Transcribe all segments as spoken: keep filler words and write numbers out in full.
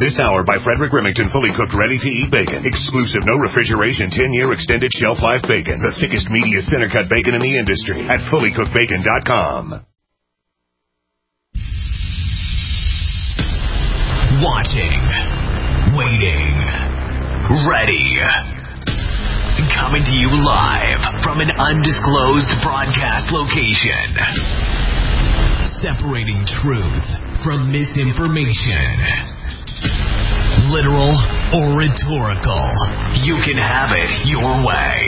This hour by Frederick Remington, fully cooked, ready-to-eat bacon. Exclusive, no refrigeration, ten-year extended shelf life bacon. The thickest, meatiest center-cut bacon in the industry at fully cooked bacon dot com. Watching, waiting, ready. Coming to you live from an undisclosed broadcast location. Separating truth from misinformation. Literal or rhetorical, you can have it your way.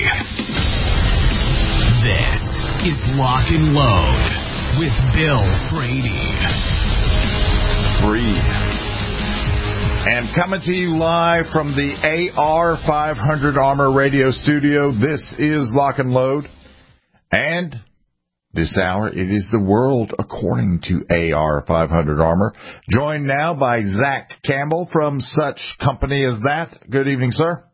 This is Lock and Load with Bill Frady. Free. And coming to you live from the A R five hundred Armor Radio Studio, this is Lock and Load. And this hour, it is the world according to A R five hundred Armor. Joined now by Zach Campbell from such company as that. Good evening, sir.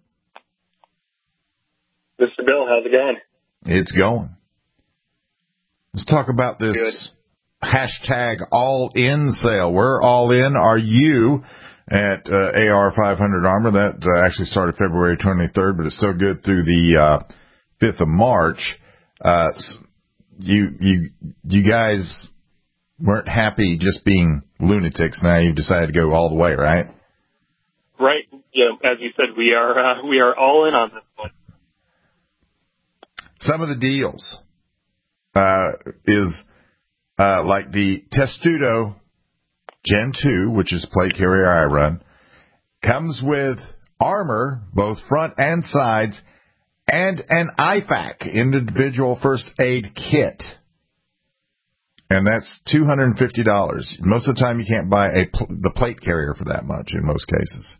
Mister Bill, how's it going? It's going. Let's talk about this Good. hashtag all-in sale. Where all in are you at uh, A R five hundred Armor? That uh, actually started February twenty-third, but it's still good through the uh, fifth of March. Uh You you you guys weren't happy just being lunatics. Now you've decided to go all the way, right? Right. Yeah. As you said, we are uh, we are all in on this one. Some of the deals uh, is uh, like the Testudo Gen two, which is plate carrier I run, comes with armor, both front and sides, and an I FAC, individual first aid kit. And that's two hundred fifty dollars. Most of the time you can't buy a pl- the plate carrier for that much in most cases.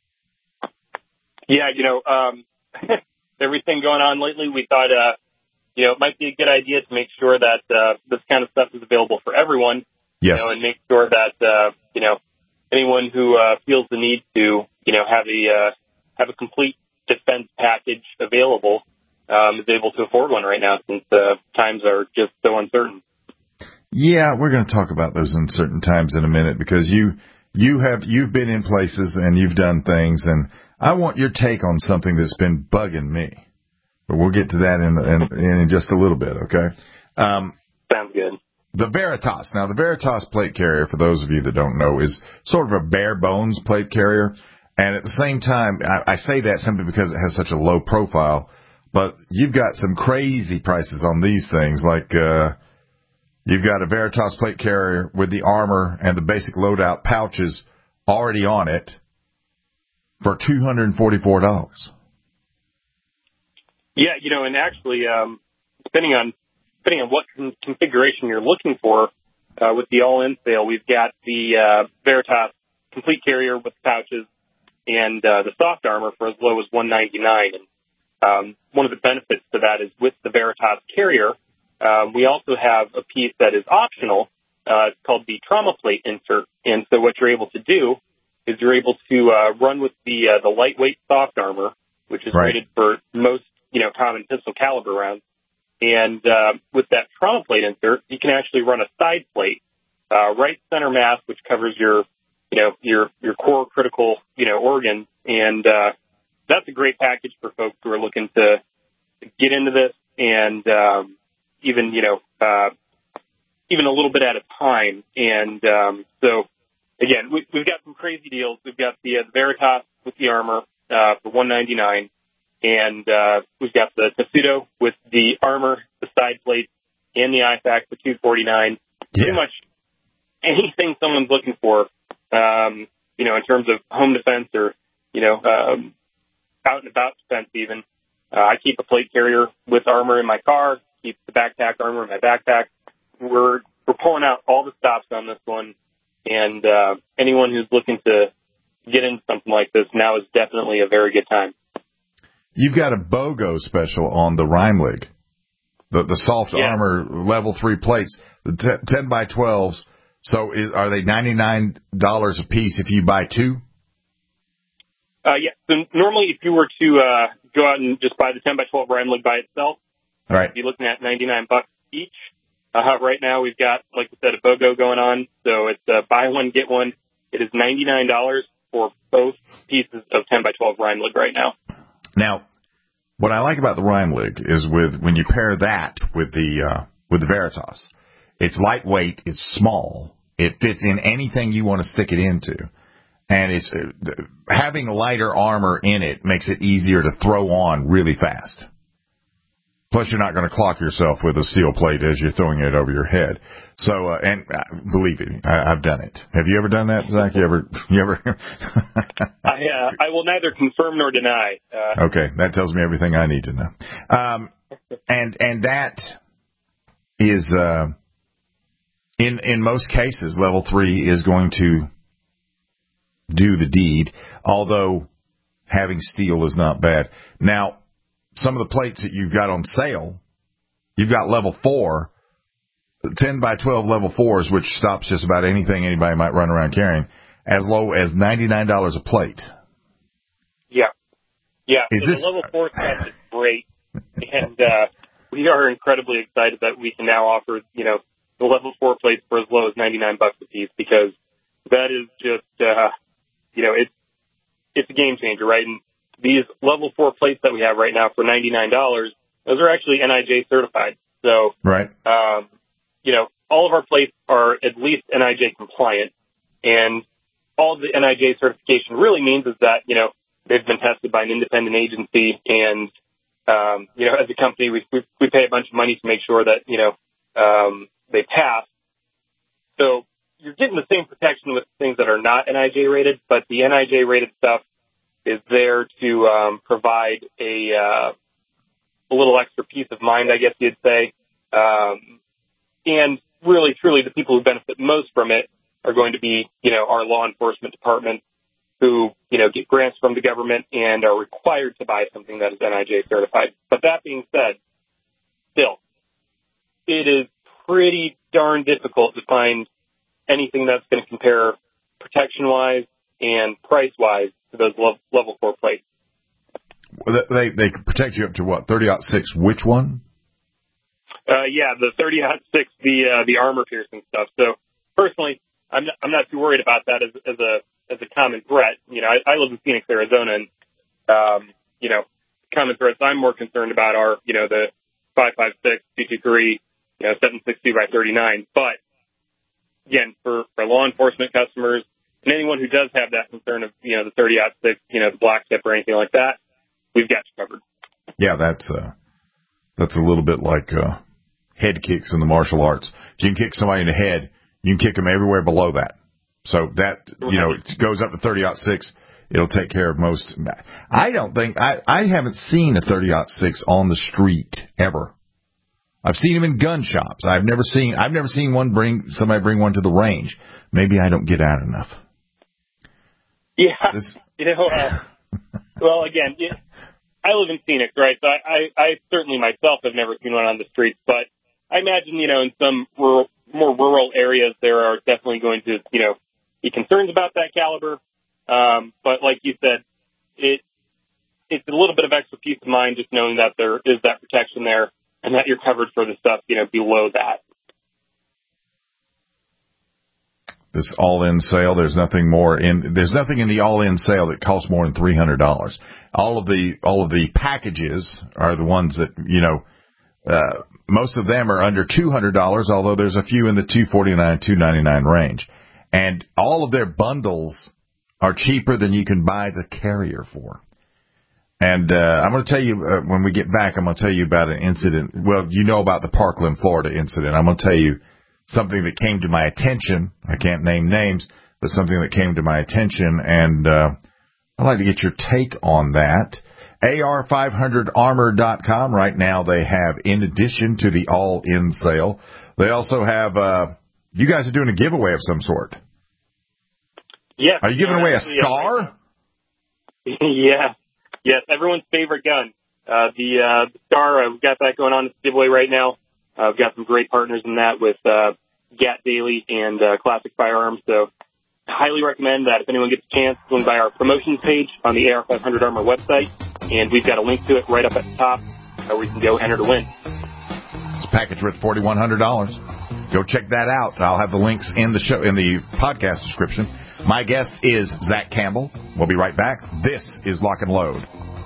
Yeah, you know, um, everything going on lately, we thought, uh, you know, it might be a good idea to make sure that uh, this kind of stuff is available for everyone. Yes. You know, and make sure that, uh, you know, anyone who uh, feels the need to, you know, have a uh, have a complete defense package available um, is able to afford one right now, since uh, times are just so uncertain. Yeah, we're going to talk about those uncertain times in a minute, because you you have you've been in places and you've done things, and I want your take on something that's been bugging me. But we'll get to that in in, in just a little bit, okay? Um, Sounds good. The Veritas. Now, the Veritas plate carrier, for those of you that don't know, is sort of a bare bones plate carrier. And at the same time, I, I say that simply because it has such a low profile, but you've got some crazy prices on these things. Like, uh, you've got a Veritas plate carrier with the armor and the basic loadout pouches already on it for two hundred forty-four dollars. Yeah, you know, and actually, um, depending on, depending on what con- configuration you're looking for, uh, with the all-in sale, we've got the, uh, Veritas complete carrier with pouches and uh, the soft armor for as low as one hundred ninety-nine dollars. And um, one of the benefits to that is with the Veritas carrier, uh, we also have a piece that is optional. Uh, it's called the trauma plate insert. And so what you're able to do is you're able to uh, run with the uh, the lightweight soft armor, which is right. rated for most, you know, common pistol caliber rounds. And uh, with that trauma plate insert, you can actually run a side plate, uh, right center mass, which covers your you know, your, your core critical, you know, organs. And, uh, that's a great package for folks who are looking to get into this and, um, even, you know, uh, even a little bit at a time. And, um, so again, we, we've got some crazy deals. We've got the, uh, the Veritas with the armor, uh, for one hundred ninety-nine dollars. And, uh, we've got the Testudo with the armor, the side plates, and the I FAC for two hundred forty-nine dollars. Yeah. Pretty much anything someone's looking for, Um, you know, in terms of home defense or, you know, um, out and about defense even. Uh, I keep a plate carrier with armor in my car, keep the backpack armor in my backpack. We're, we're pulling out all the stops on this one. And, uh, anyone who's looking to get into something like this, now is definitely a very good time. You've got a BOGO special on the Reimlig, the, the soft yeah. armor level three plates, the t- ten by twelves. So is, are they ninety-nine dollars a piece if you buy two? Uh, yeah. So normally if you were to uh, go out and just buy the ten by twelve Reimlig by itself, right. you'd be looking at ninety-nine bucks each. Uh, right now we've got, like I said, a BOGO going on. So it's uh, buy one, get one. It is ninety-nine dollars for pieces of ten by twelve Rheimlig right now. Now, what I like about the Rheimlig is with when you pair that with the uh, with the Veritas, it's lightweight, it's small, it fits in anything you want to stick it into, and it's uh, having lighter armor in it makes it easier to throw on really fast. Plus, you're not going to clock yourself with a steel plate as you're throwing it over your head. So, uh, and uh, believe me, I, I've done it. Have you ever done that, Zach? You ever? You ever? I uh, I will neither confirm nor deny. Uh, okay, that tells me everything I need to know. Um, and and that is uh, in in most cases, level three is going to do the deed. Although having steel is not bad. Now, some of the plates that you've got on sale, you've got level four, ten by twelve level fours, which stops just about anything anybody might run around carrying, as low as ninety-nine dollars a plate. Yeah. Yeah. Is so this... the level four stuff is great. And uh, we are incredibly excited that we can now offer, you know, the level four plates for as low as ninety-nine bucks a piece, because that is just, uh, you know, it's, it's a game changer, right? And these level four plates that we have right now for ninety-nine dollars, those are actually N I J certified. So, right. um, you know, all of our plates are at least N I J compliant. And all the N I J certification really means is that, you know, they've been tested by an independent agency. And, um, you know, as a company, we, we, we pay a bunch of money to make sure that, you know, um, they pass. So you're getting the same protection with things that are not N I J rated, but the N I J rated stuff is there to um, provide a, uh, a little extra peace of mind, I guess you'd say. Um, and really, truly, the people who benefit most from it are going to be, you know, our law enforcement department, who, you know, get grants from the government and are required to buy something that is N I J certified. But that being said, still, it is pretty darn difficult to find anything that's going to compare protection-wise and price-wise to those level four plates. Well, they they protect you up to what, thirty aught six? Which one? Uh, yeah, the thirty aught six, the uh, the armor piercing stuff. So personally, I'm not, I'm not too worried about that as as a as a common threat. You know, I, I live in Phoenix, Arizona, and um, you know, common threats I'm more concerned about are, you know, the five five six, two two three, you know, seven sixty by thirty-nine. But again, for for law enforcement customers and anyone who does have that concern of, you know, the thirty aught six, you know, the black tip or anything like that, we've got you covered. Yeah, that's uh, that's a little bit like uh, head kicks in the martial arts. If you can kick somebody in the head, you can kick them everywhere below that. So that, you know, it goes up to thirty aught six. It'll take care of most. I don't think I, I haven't seen a thirty aught six on the street ever. I've seen them in gun shops. I've never seen I've never seen one bring somebody bring one to the range. Maybe I don't get out enough. Yeah, this, you know. Uh, well, again, yeah, I live in Phoenix, right? So I, I, I certainly myself have never seen one on the streets, but I imagine, you know, in some rural, more rural areas, there are definitely going to, you know, be concerns about that caliber. Um, but like you said, it it's a little bit of extra peace of mind just knowing that there is that protection there and that you're covered for the stuff, you know, below that. This all-in sale, there's nothing more in. There's nothing in the all-in sale that costs more than three hundred dollars. All of the all of the packages are the ones that, you know, uh, most of them are under two hundred dollars. Although there's a few in the two forty-nine, two ninety-nine range, and all of their bundles are cheaper than you can buy the carrier for. And uh, I'm going to tell you uh, when we get back. I'm going to tell you about an incident. Well, you know about the Parkland, Florida incident. I'm going to tell you something that came to my attention. I can't name names, but something that came to my attention, and uh, I'd like to get your take on that. A R five hundred armor dot com. Right now they have, in addition to the all-in sale, they also have, uh, you guys are doing a giveaway of some sort. Yes. Are you giving away a Scar? Yeah. Yes, everyone's favorite gun. Uh, the, uh, the Scar, uh, we've got that going on as a giveaway right now. Uh, we've got some great partners in that with uh, Gat Daily and uh, Classic Firearms. So I highly recommend that if anyone gets a chance, go by our promotions page on the A R five hundred Armor website, and we've got a link to it right up at the top uh, where you can go enter to win. It's a package worth four thousand one hundred dollars. Go check that out. I'll have the links in the show in the podcast description. My guest is Zach Campbell. We'll be right back. This is Lock and Load.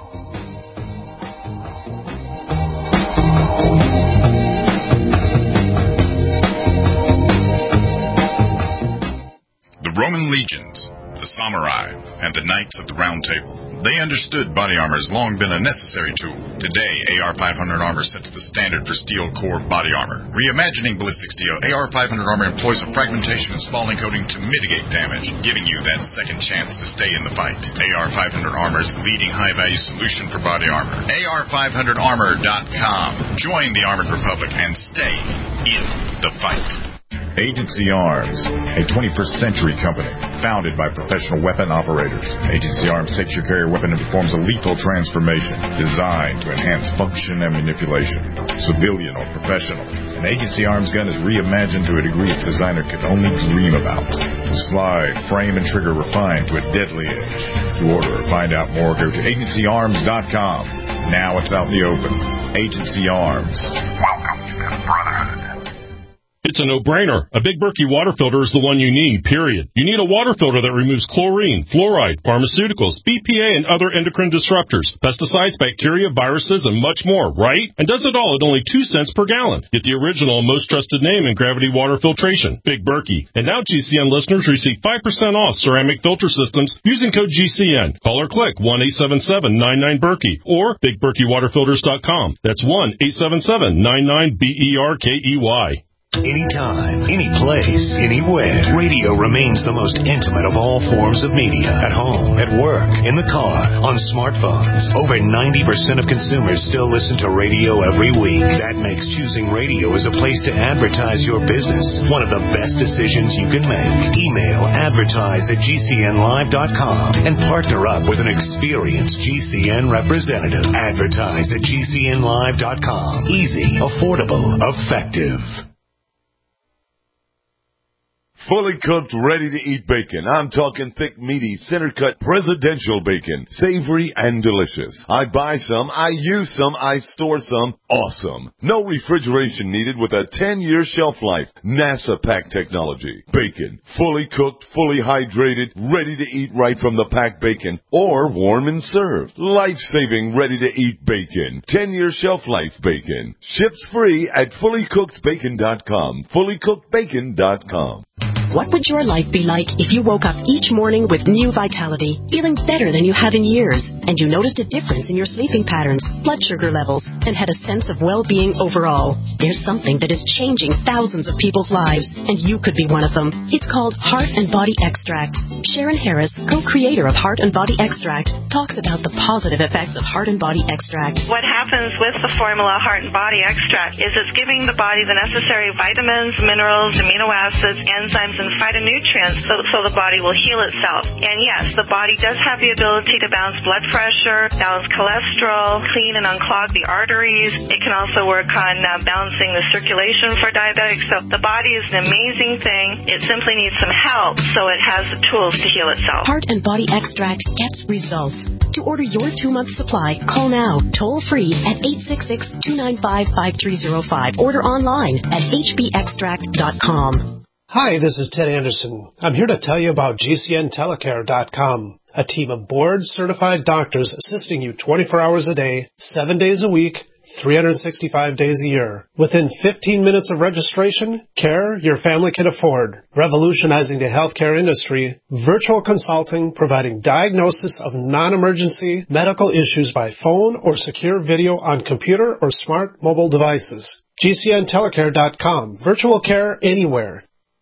The Roman legions, the samurai, and the knights of the Round Table. They understood body armor has long been a necessary tool. Today, A R five hundred armor sets the standard for steel core body armor. Reimagining ballistic steel, A R five hundred armor employs a fragmentation and spalling coating to mitigate damage, giving you that second chance to stay in the fight. A R five hundred armor is the leading high-value solution for body armor. A R five hundred armor dot com. Join the Armored Republic and stay in the fight. Agency Arms, a twenty-first century company, founded by professional weapon operators. Agency Arms takes your carrier weapon and performs a lethal transformation designed to enhance function and manipulation, civilian or professional. An Agency Arms gun is reimagined to a degree its designer could only dream about. Slide, frame, and trigger refined to a deadly edge. To order or find out more, go to agency arms dot com. Now it's out in the open. Agency Arms. Welcome to the Brotherhood. It's a no-brainer. A Big Berkey water filter is the one you need, period. You need a water filter that removes chlorine, fluoride, pharmaceuticals, B P A, and other endocrine disruptors, pesticides, bacteria, viruses, and much more, right? And does it all at only two cents per gallon. Get the original and most trusted name in gravity water filtration, Big Berkey. And now G C N listeners receive five percent off ceramic filter systems using code G C N. Call or click one eight seven seven nine nine Berkey or big berkey water filters dot com. That's one eight seven seven nine nine B E R K E Y. Anytime, any place, anywhere. Radio remains the most intimate of all forms of media. At home, at work, in the car, on smartphones. Over ninety percent of consumers still listen to radio every week. That makes choosing radio as a place to advertise your business one of the best decisions you can make. Email advertise at G C N live dot com and partner up with an experienced G C N representative. Advertise at G C N live dot com. Easy, affordable, effective. Fully cooked, ready-to-eat bacon. I'm talking thick, meaty, center-cut presidential bacon. Savory and delicious. I buy some, I use some, I store some. Awesome. No refrigeration needed with a ten-year shelf life. NASA pack technology. Bacon. Fully cooked, fully hydrated, ready to eat right from the packed bacon. Or warm and served. Life-saving, ready-to-eat bacon. ten-year shelf life bacon. Ships free at fully cooked bacon dot com. fully cooked bacon dot com. What would your life be like if you woke up each morning with new vitality, feeling better than you have in years, and you noticed a difference in your sleeping patterns, blood sugar levels, and had a sense of well-being overall? There's something that is changing thousands of people's lives, and you could be one of them. It's called Heart and Body Extract. Sharon Harris, co-creator of Heart and Body Extract, talks about the positive effects of Heart and Body Extract. What happens with the formula Heart and Body Extract is it's giving the body the necessary vitamins, minerals, amino acids, enzymes, and phytonutrients so, so the body will heal itself. And yes, the body does have the ability to balance blood pressure, balance cholesterol, clean and unclog the arteries. It can also work on uh, balancing the circulation for diabetics. So the body is an amazing thing. It simply needs some help so it has the tools to heal itself. Heart and Body Extract gets results. To order your two-month supply, call now, toll-free at eight six six, two nine five, five three zero five. Order online at h b extract dot com. Hi, this is Ted Anderson. I'm here to tell you about G C N telecare dot com, a team of board-certified doctors assisting you twenty-four hours a day, seven days a week, three hundred sixty-five days a year. Within fifteen minutes of registration, care your family can afford. Revolutionizing the healthcare industry, virtual consulting providing diagnosis of non-emergency medical issues by phone or secure video on computer or smart mobile devices. G C N telecare dot com. Virtual care anywhere.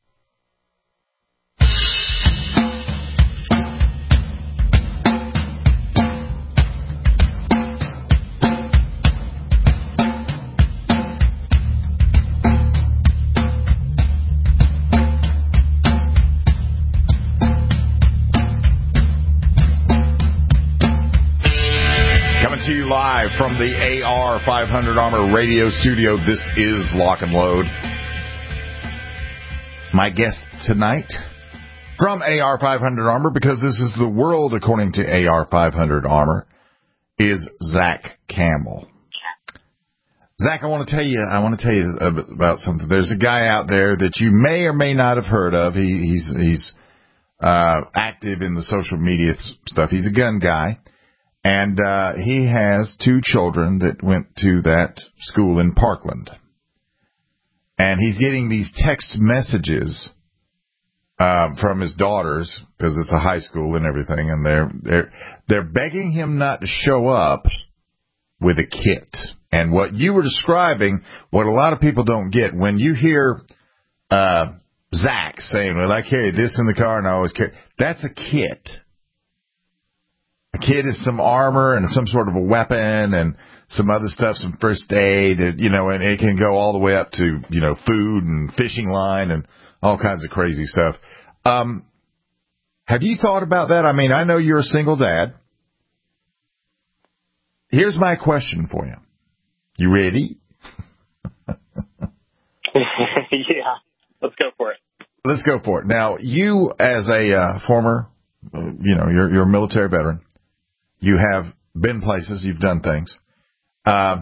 To you live from the A R five hundred Armor Radio Studio. This is Lock and Load. My guest tonight from A R five hundred Armor, because this is the world according to A R five hundred Armor, is Zach Campbell. Zach, I want to tell you, I want to tell you about something. There's a guy out there that you may or may not have heard of. He, he's he's uh, active in the social media stuff. He's a gun guy. And uh, he has two children that went to that school in Parkland. And he's getting these text messages uh, from his daughters, because it's a high school and everything, and they're they're they're begging him not to show up with a kit. And what you were describing, what a lot of people don't get, when you hear uh, Zach saying, "Well, I carry this in the car and I always carry," that's a kit. A kit is some armor and some sort of a weapon and some other stuff, some first aid, you know, and it can go all the way up to, you know, food and fishing line and all kinds of crazy stuff. Um, have you thought about that? I mean, I know you're a single dad. Here's my question for you. You ready? Yeah, let's go for it. Let's go for it. Now, you as a uh, former, uh, you know, you're, you're a military veteran. You have been places. You've done things. Uh,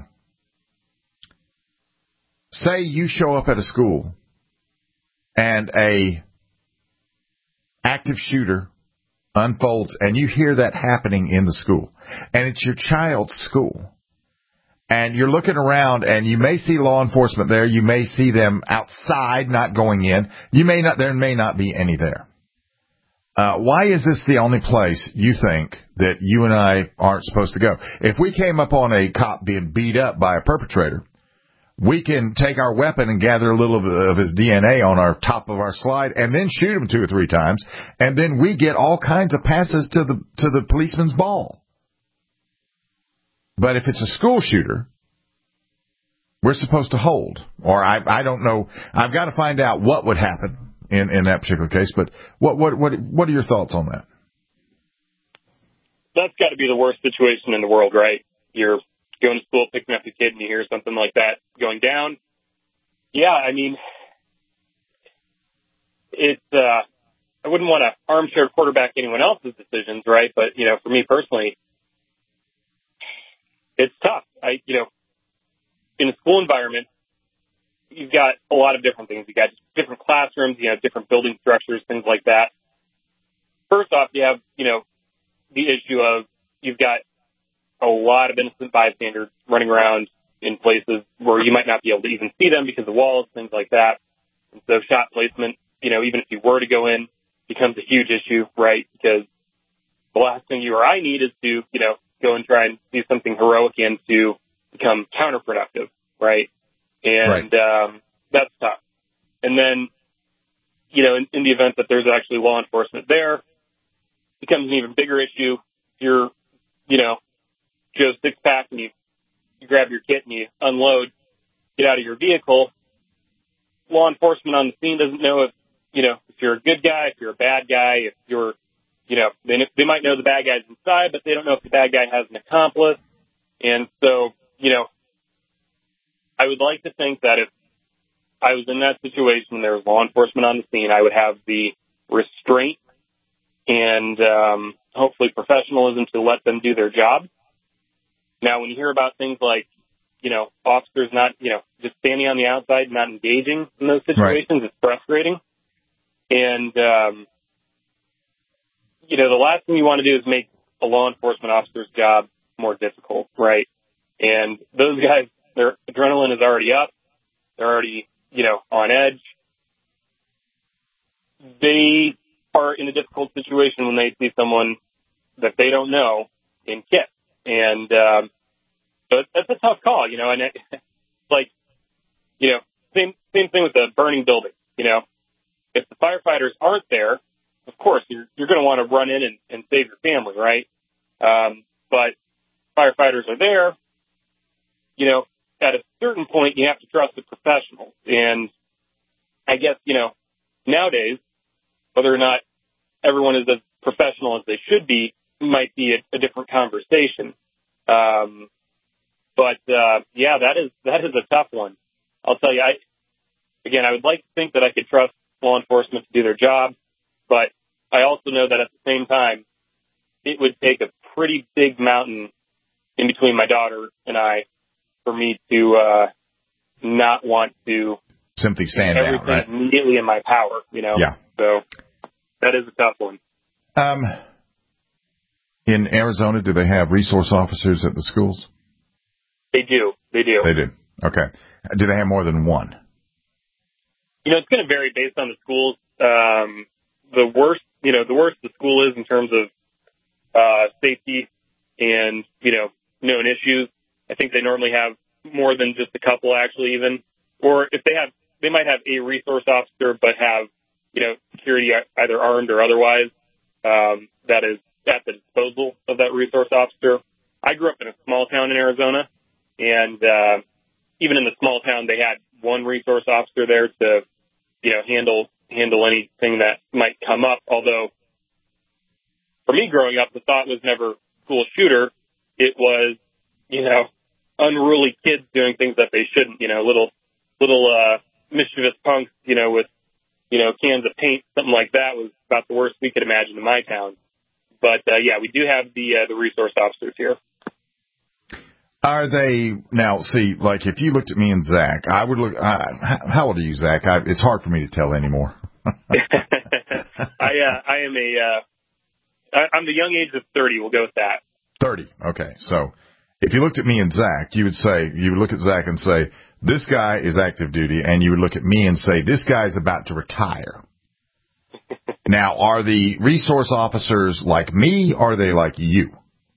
say you show up at a school and a active shooter unfolds, and you hear that happening in the school, and it's your child's school, and you're looking around, and you may see law enforcement there. You may see them outside, not going in. You may not. There may not be any there. Uh, why is this the only place you think that you and I aren't supposed to go? If we came up on a cop being beat up by a perpetrator, we can take our weapon and gather a little of, of his D N A on our top of our slide and then shoot him two or three times, and then we get all kinds of passes to the to the policeman's ball. But if it's a school shooter, we're supposed to hold. Or I I don't know. I've got to find out what would happen in, in that particular case. But what what what what are your thoughts on that? That's got to be the worst situation in the world, right? You're going to school, picking up your kid, and you hear something like that going down. Yeah, I mean, it's, uh, I wouldn't want to armchair quarterback anyone else's decisions, right? But, you know, for me personally, it's tough. I, you know, in a school environment, you've got a lot of different things. You've got different classrooms, you know, different building structures, things like that. First off, you have, you know, the issue of you've got a lot of innocent bystanders running around in places where you might not be able to even see them because of walls, things like that. And so shot placement, you know, even if you were to go in, becomes a huge issue, right? Because the last thing you or I need is to, you know, go and try and do something heroic and to become counterproductive, right? And right. Um, that's tough. And then, you know, in, in the event that there's actually law enforcement there, it becomes an even bigger issue. You're, you know, Joe Six-Pack and you, you grab your kit and you unload, get out of your vehicle. Law enforcement on the scene doesn't know if, you know, if you're a good guy, if you're a bad guy, if you're, you know, they, they might know the bad guy's inside, but they don't know if the bad guy has an accomplice. And so, you know, I would like to think that if I was in that situation and there was law enforcement on the scene, I would have the restraint and um, hopefully professionalism to let them do their job. Now, when you hear about things like, you know, officers not, you know, just standing on the outside, not engaging in those situations, right. It's frustrating. And, um, you know, the last thing you want to do is make a law enforcement officer's job more difficult, right? And those guys, their adrenaline is already up. They're already, you know, on edge. They are in a difficult situation when they see someone that they don't know in kit. And, um, so that's a tough call, you know, and it, like, you know, same, same thing with the burning building, you know, if the firefighters aren't there, of course, you're, you're going to want to run in and, and save your family, right? Um, but firefighters are there, you know, at a certain point, you have to trust the professionals. And I guess, you know, nowadays, whether or not everyone is as professional as they should be might be a, a different conversation. Um, but, uh, yeah, that is, that is a tough one. I'll tell you, I, again, I would like to think that I could trust law enforcement to do their job, but I also know that at the same time, it would take a pretty big mountain in between my daughter and I for me to, uh, not want to simply stand down, right? Immediately in my power, you know? Yeah. So that is a tough one. Um, in Arizona, do they have resource officers at the schools? They do. They do. They do. Okay. Do they have more than one? You know, it's going to vary based on the schools. Um, the worse, you know, the worse the school is in terms of uh, safety and, you know, known issues. I think they normally have more than just a couple, actually, even. Or if they have, they might have a resource officer, but have, you know, security either armed or otherwise, um, that is at the disposal of that resource officer. I grew up in a small town in Arizona, and uh, even in the small town, they had one resource officer there to, you know, handle handle anything that might come up. Although, for me growing up, the thought was never school shooter. It was, you know, unruly kids doing things that they shouldn't. You know, little little uh, mischievous punks, you know, with, you know, cans of paint, something like that was about the worst we could imagine in my town. But, uh, yeah, we do have the uh, the resource officers here. Are they, now, see, like, if you looked at me and Zach, I would look, uh, how old are you, Zach? I, it's hard for me to tell anymore. I uh, I am a, uh, I, I'm the young age of thirty, we'll go with that. thirty, okay. So, if you looked at me and Zach, you would say, you would look at Zach and say, this guy is active duty, and you would look at me and say, this guy's about to retire. Now, are the resource officers like me, or are they like you?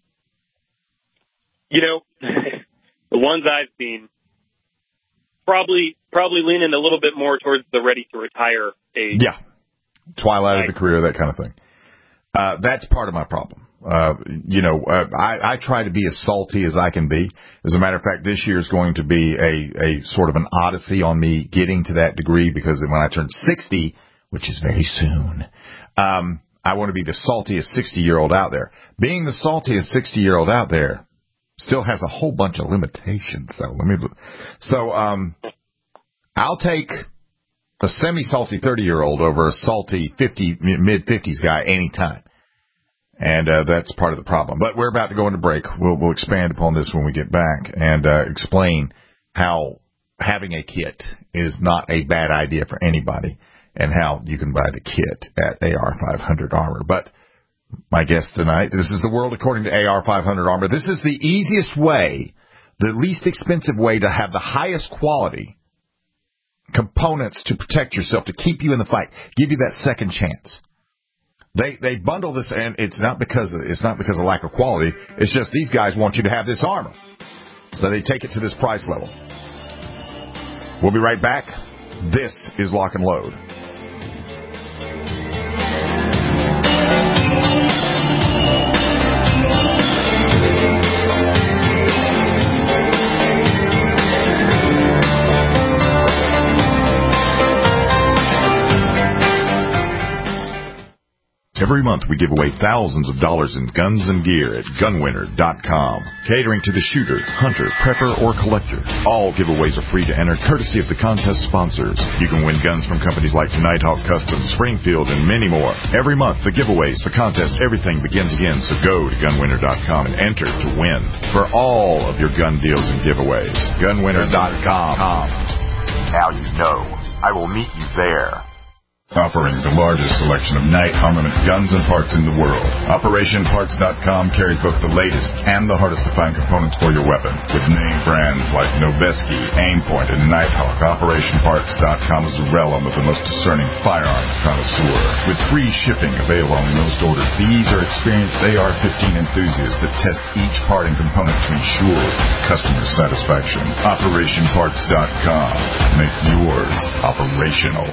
You know, the ones I've seen probably probably leaning a little bit more towards the ready to retire age. Yeah, twilight of the career, that kind of thing. Uh, that's part of my problem. Uh, you know, uh, I, I try to be as salty as I can be. As a matter of fact, this year is going to be a, a sort of an odyssey on me getting to that degree, because when I turn sixty, which is very soon, um, I want to be the saltiest sixty-year-old out there. Being the saltiest sixty-year-old out there still has a whole bunch of limitations, though. Let me. So, um, I'll take a semi-salty thirty-year-old over a salty fifty, mid-fifties guy anytime. And uh, that's part of the problem. But we're about to go into break. We'll, we'll expand upon this when we get back and uh, explain how having a kit is not a bad idea for anybody, and how you can buy the kit at A R five hundred Armor. But my guest tonight, this is the world according to A R five hundred Armor. This is the easiest way, the least expensive way to have the highest quality components to protect yourself, to keep you in the fight, give you that second chance. They they bundle this, and it's not because of, it's not because of lack of quality. It's just these guys want you to have this armor, so they take it to this price level. We'll be right back. This is Lock and Load. Every month we give away thousands of dollars in guns and gear at gun winner dot com. Catering to the shooter, hunter, prepper, or collector. All giveaways are free to enter, courtesy of the contest sponsors. You can win guns from companies like Nighthawk Customs, Springfield, and many more. Every month, the giveaways, the contests, everything begins again. So go to gun winner dot com and enter to win for all of your gun deals and giveaways. gun winner dot com. Now you know. I will meet you there. Offering the largest selection of night armament guns and parts in the world. Operation Parts dot com carries both the latest and the hardest to find components for your weapon. With name brands like Noveske, Aimpoint, and Nighthawk, Operation Parts dot com is the realm of the most discerning firearms connoisseur. With free shipping available on most orders, these are experienced A R fifteen enthusiasts that test each part and component to ensure customer satisfaction. Operation Parts dot com. Make yours operational.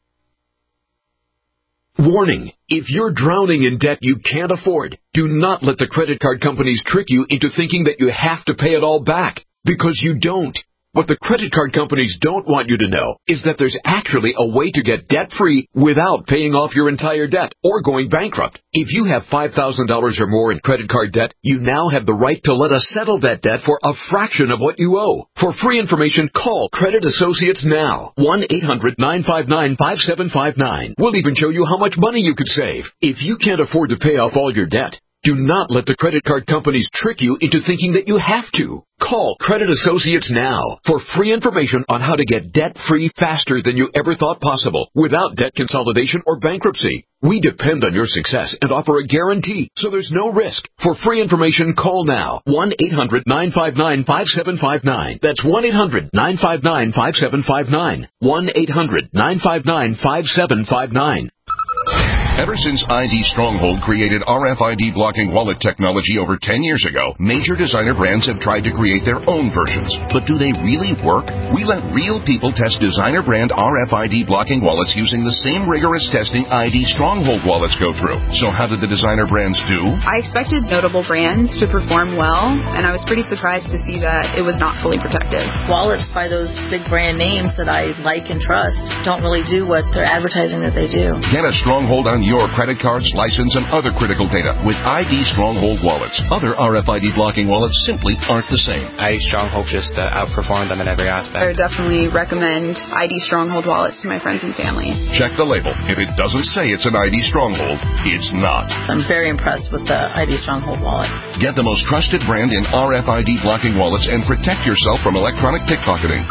Warning, if you're drowning in debt you can't afford, do not let the credit card companies trick you into thinking that you have to pay it all back, because you don't. What the credit card companies don't want you to know is that there's actually a way to get debt-free without paying off your entire debt or going bankrupt. If you have five thousand dollars or more in credit card debt, you now have the right to let us settle that debt for a fraction of what you owe. For free information, call Credit Associates now. one eight hundred nine five nine five seven five nine. We'll even show you how much money you could save. If you can't afford to pay off all your debt, Do not let the credit card companies trick you into thinking that you have to. Call Credit Associates now for free information on how to get debt-free faster than you ever thought possible without debt consolidation or bankruptcy. We depend on your success and offer a guarantee, so there's no risk. For free information, call now. one eight hundred nine five nine five seven five nine. That's one eight hundred nine five nine five seven five nine. one eight hundred nine five nine five seven five nine. Ever since I D Stronghold created R F I D blocking wallet technology over ten years ago, major designer brands have tried to create their own versions. But do they really work? We let real people test designer brand R F I D blocking wallets using the same rigorous testing I D Stronghold wallets go through. So how did the designer brands do? I expected notable brands to perform well, and I was pretty surprised to see that it was not fully protected. Wallets by those big brand names that I like and trust don't really do what they're advertising that they do. Get a stronghold on your credit cards, license, and other critical data with I D Stronghold wallets. Other R F I D blocking wallets simply aren't the same. I D Stronghold just uh, outperformed them in every aspect. I would definitely recommend I D Stronghold wallets to my friends and family. Check the label. If it doesn't say it's an I D Stronghold, it's not. I'm very impressed with the I D Stronghold wallet. Get the most trusted brand in R F I D blocking wallets and protect yourself from electronic pickpocketing.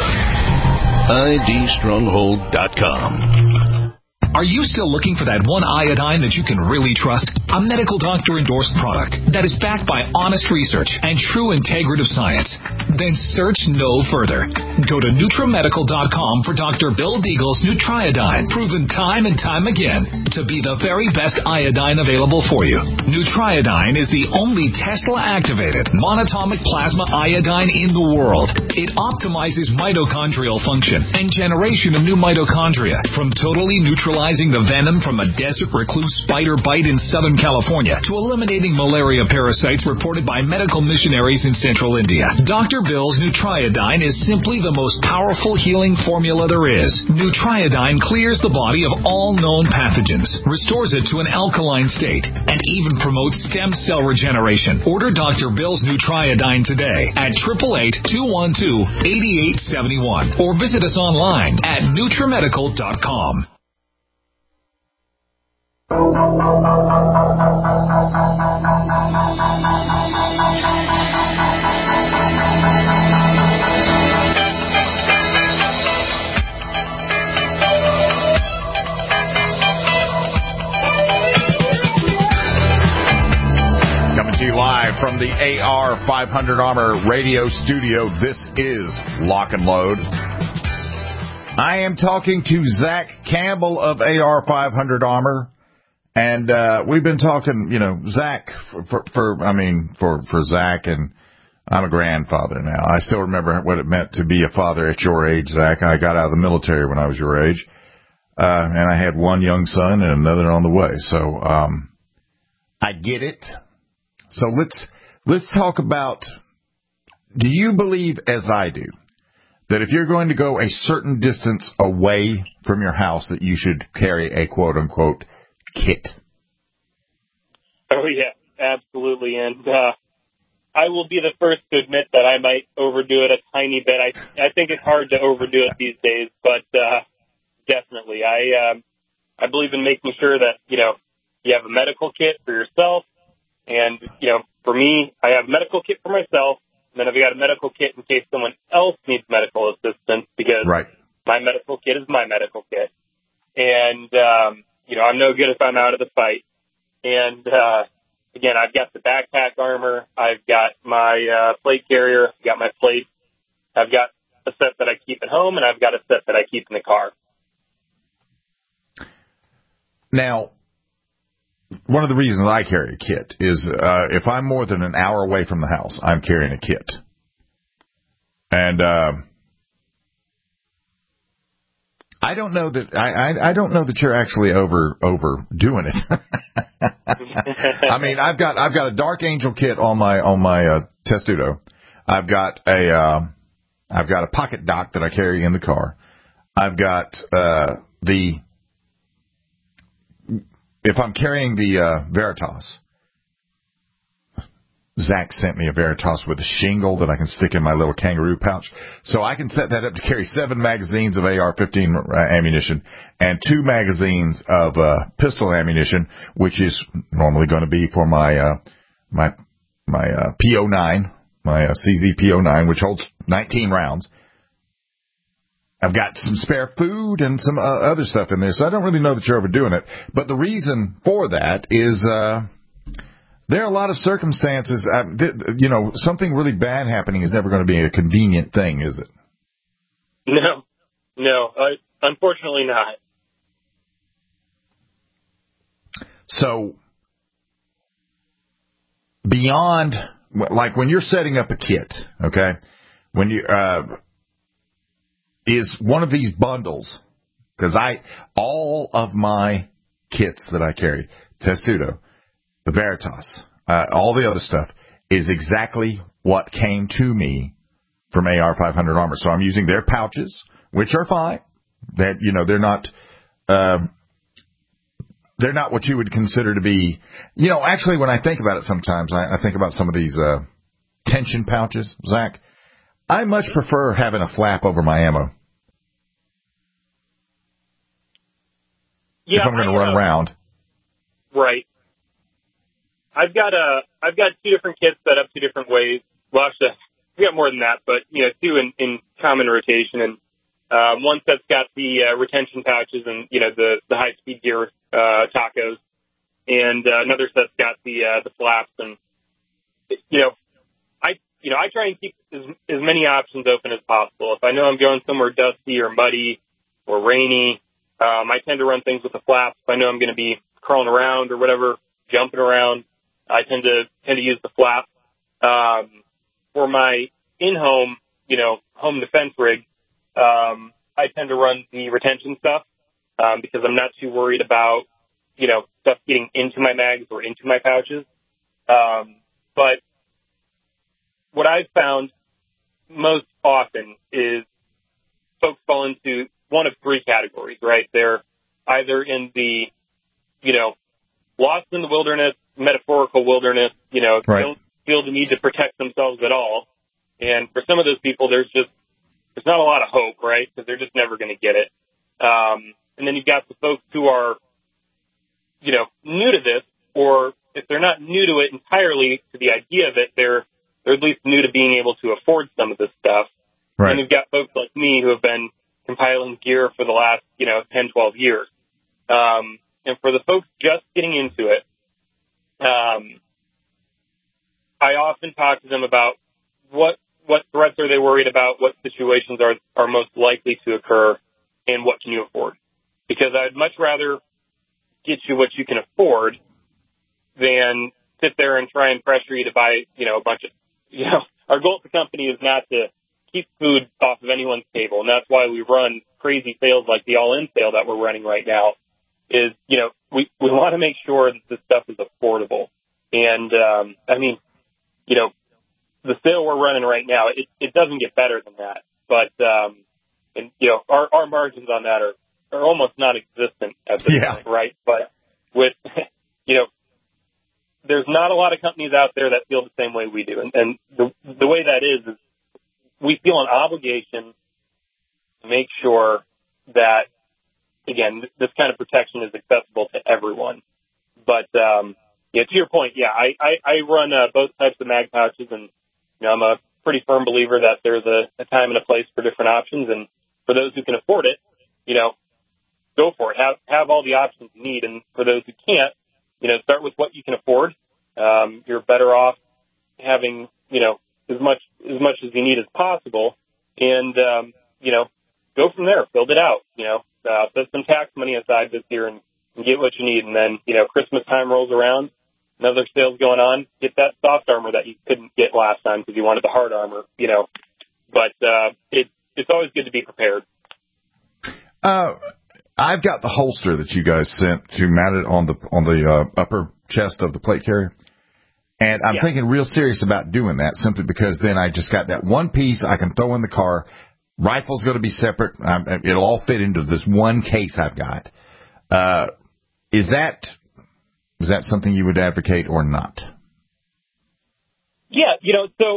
I D Stronghold dot com. Are you still looking for that one iodine that you can really trust? A medical doctor-endorsed product that is backed by honest research and true integrative science? Then search no further. Go to NutriMedical dot com for Doctor Bill Deagle's Nutriodine, proven time and time again to be the very best iodine available for you. Nutriodine is the only Tesla-activated monatomic plasma iodine in the world. It optimizes mitochondrial function and generation of new mitochondria from totally neutralizing the venom from a desert recluse spider bite in Southern California to eliminating malaria parasites reported by medical missionaries in central India. Doctor Bill's Nutriodine is simply the most powerful healing formula there is. Nutriodine clears the body of all known pathogens, restores it to an alkaline state, and even promotes stem cell regeneration. Order Doctor Bill's Nutriodine today at eight eight eight, two one two, eight eight seven one or visit us online at NutriMedical dot com. Coming to you live from the A R five hundred Armor radio studio, this is Lock and Load. I am talking to Zach Campbell of A R five hundred Armor. And, uh, we've been talking, you know, Zach, for, for, for, I mean, for, for Zach, and I'm a grandfather now. I still remember what it meant to be a father at your age, Zach. I got out of the military when I was your age. Uh, and I had one young son and another on the way. So, um, I get it. So let's, let's talk about, do you believe, as I do, that if you're going to go a certain distance away from your house, that you should carry a quote unquote kit? Oh, yeah, absolutely. And uh, I will be the first to admit that I might overdo it a tiny bit. I I think it's hard to overdo it these days, but uh, definitely. I um, I believe in making sure that, you know, you have a medical kit for yourself. And, you know, for me, I have a medical kit for myself. And then I've got a medical kit in case someone else needs medical assistance, because right. my medical kit is my medical kit. And, um, you know, I'm no good if I'm out of the fight. And, uh, again, I've got the backpack armor. I've got my, uh, plate carrier. I've got my plate. I've got a set that I keep at home, and I've got a set that I keep in the car. Now, one of the reasons I carry a kit is, uh, if I'm more than an hour away from the house, I'm carrying a kit. And, uh, I don't know that I, I I don't know that you're actually over overdoing it. I mean, I've got I've got a Dark Angel kit on my on my uh, Testudo. I've got a uh, I've got a pocket dock that I carry in the car. I've got uh, the if I'm carrying the uh, Veritas Zach sent me a Veritas with a shingle that I can stick in my little kangaroo pouch. So I can set that up to carry seven magazines of A R fifteen uh, ammunition and two magazines of uh, pistol ammunition, which is normally going to be for my uh, my my uh, P O nine, my uh, C Z P O nine, which holds nineteen rounds. I've got some spare food and some uh, other stuff in there, so I don't really know that you're overdoing it. But the reason for that is uh, there are a lot of circumstances. Uh, th- you know, something really bad happening is never going to be a convenient thing, is it? No, no, uh, unfortunately not. So beyond, like when you're setting up a kit, okay, when you uh, is one of these bundles, because I all of my kits that I carry, Testudo, the Veritas, uh, all the other stuff is exactly what came to me from A R five hundred Armor. So I'm using their pouches, which are fine. That you know they're not. Um, They're not what you would consider to be, you know, actually when I think about it sometimes, I, I think about some of these uh, tension pouches, Zach. I much prefer having a flap over my ammo. Yeah, if I'm going to I, run uh, around. Right. I've got a, I've got two different kits set up two different ways. Well, actually, we got more than that, but, you know, two in, in common rotation. And um, one set's got the uh, retention pouches and, you know, the, the high-speed gear uh, tacos. And uh, another set's got the uh, the flaps. And, you know, I you know, I try and keep as, as many options open as possible. If I know I'm going somewhere dusty or muddy or rainy, um, I tend to run things with the flaps. If I know I'm going to be crawling around or whatever, jumping around, I tend to tend to use the flap. Um, for my in-home, you know, home defense rig, um, I tend to run the retention stuff um, because I'm not too worried about, you know, stuff getting into my mags or into my pouches. Um, but what I've found most often is folks fall into one of three categories, right? They're either in the, you know, lost in the wilderness, metaphorical wilderness, you know, right. don't feel the need to protect themselves at all. And for some of those people, there's just, there's not a lot of hope, right? Because they're just never going to get it. Um, and then you've got the folks who are, you know, new to this, or if they're not new to it entirely, to the idea of it, they're, they're at least new to being able to afford some of this stuff. Right. And you've got folks like me who have been compiling gear for the last, you know, ten, twelve years. Um, and for the folks just getting into it, um, I often talk to them about what, what threats are they worried about, what situations are, are most likely to occur, and what can you afford. Because I'd much rather get you what you can afford than sit there and try and pressure you to buy, you know, a bunch of, you know, our goal at the company is not to keep food off of anyone's table. And that's why we run crazy sales like the all-in sale that we're running right now is, you know, we, we want to make sure that this stuff is affordable. And, um, I mean, you know, the sale we're running right now, it, it doesn't get better than that. But, um, and, you know, our, our margins on that are, are almost non-existent at this yeah. point, right? But with, you know, there's not a lot of companies out there that feel the same way we do. And, and the, the way that is, is we feel an obligation to make sure that, again, this kind of protection is accessible to everyone. But, um, yeah, to your point, yeah, I, I, I run uh, both types of mag pouches, and, you know, I'm a pretty firm believer that there's a, a time and a place for different options. And for those who can afford it, you know, go for it. Have, have all the options you need. And for those who can't, you know, start with what you can afford. Um, you're better off having, you know, as much, as much as you need as possible. And, um, you know, go from there, build it out, you know, uh, set some tax money aside this year and, and get what you need. And then, you know, Christmas time rolls around, another sale's going on, get that soft armor that you couldn't get last time because you wanted the hard armor, you know, but, uh, it, it's always good to be prepared. Uh, I've got the holster that you guys sent to mount it on the, on the, uh, upper chest of the plate carrier. And I'm yeah. thinking real serious about doing that simply because then I just got that one piece I can throw in the car. Rifle's going to be separate. Um, it'll all fit into this one case I've got. Uh, is that is that something you would advocate or not? Yeah, you know, so,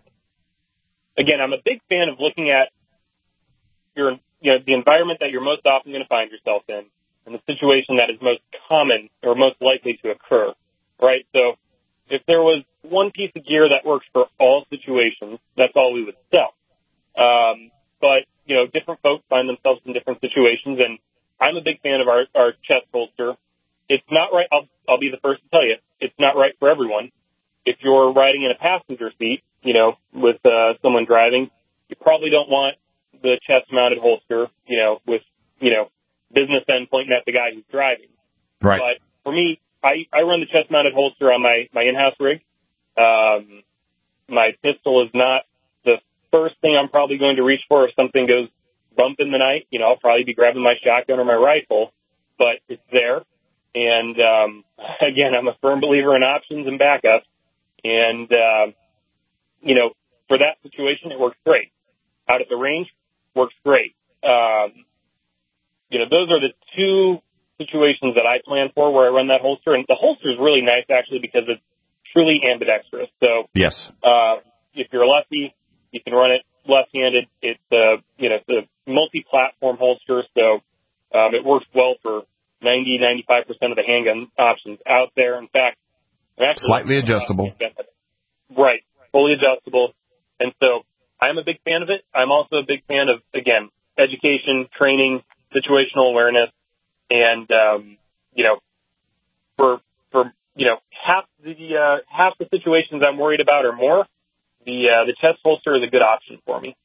again, I'm a big fan of looking at your, you know, the environment that you're most often going to find yourself in and the situation that is most common or most likely to occur, right? So if there was one piece of gear that works for all situations, that's all we would sell. Um, but, you know, different folks find themselves in different situations, and I'm a big fan of our, our chest holster. It's not right. I'll, I'll be the first to tell you, it's not right for everyone. If you're riding in a passenger seat, you know, with uh, someone driving, you probably don't want the chest-mounted holster, you know, with, you know, business end pointing at the guy who's driving. Right. But for me, I, I run the chest-mounted holster on my, my in-house rig. Um, my pistol is not the first thing I'm probably going to reach for if something goes bump in the night. You know, I'll probably be grabbing my shotgun or my rifle, but it's there. And, um, again, I'm a firm believer in options and backups. And, uh, you know, for that situation, it works great. Out at the range, works great. Um, you know, those are the two situations that I plan for where I run that holster. And the holster is really nice, actually, because it's truly ambidextrous. So, yes, uh, if you're lucky, you can run it left-handed. It's a, you know, it's a multi-platform holster, so um, it works well for ninety, ninety-five percent of the handgun options out there. In fact, actually slightly adjustable. Right, fully adjustable. And so I'm a big fan of it. I'm also a big fan of, again, education, training, situational awareness, and, um, you know, for, for, you know, half the, uh, half the situations I'm worried about or more, the, uh, the chest holster is a good option for me.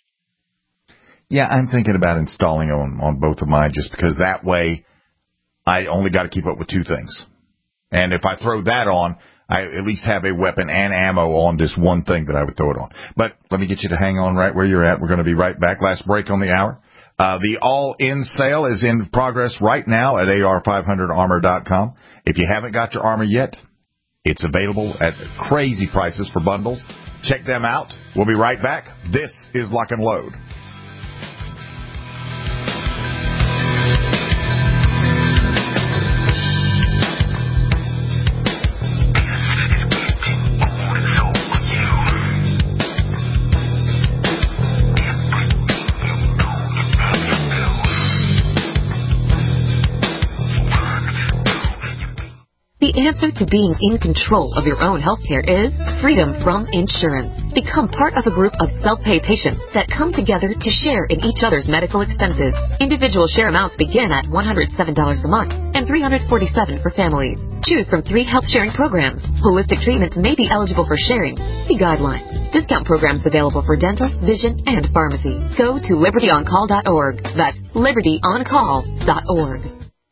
Yeah, I'm thinking about installing on, on both of mine just because that way I only got to keep up with two things. And if I throw that on, I at least have a weapon and ammo on this one thing that I would throw it on. But let me get you to hang on right where you're at. We're going to be right back. Last break on the hour. Uh, the all-in sale is in progress right now at A R five hundred armor dot com. If you haven't got your armor yet, it's available at crazy prices for bundles. Check them out. We'll be right back. This is Lock and Load. The answer to being in control of your own healthcare is freedom from insurance. Become part of a group of self-pay patients that come together to share in each other's medical expenses. Individual share amounts begin at one hundred seven dollars a month and three hundred forty-seven dollars for families. Choose from three health sharing programs. Holistic treatments may be eligible for sharing. See guidelines. Discount programs available for dental, vision, and pharmacy. Go to liberty on call dot org. That's liberty on call dot org.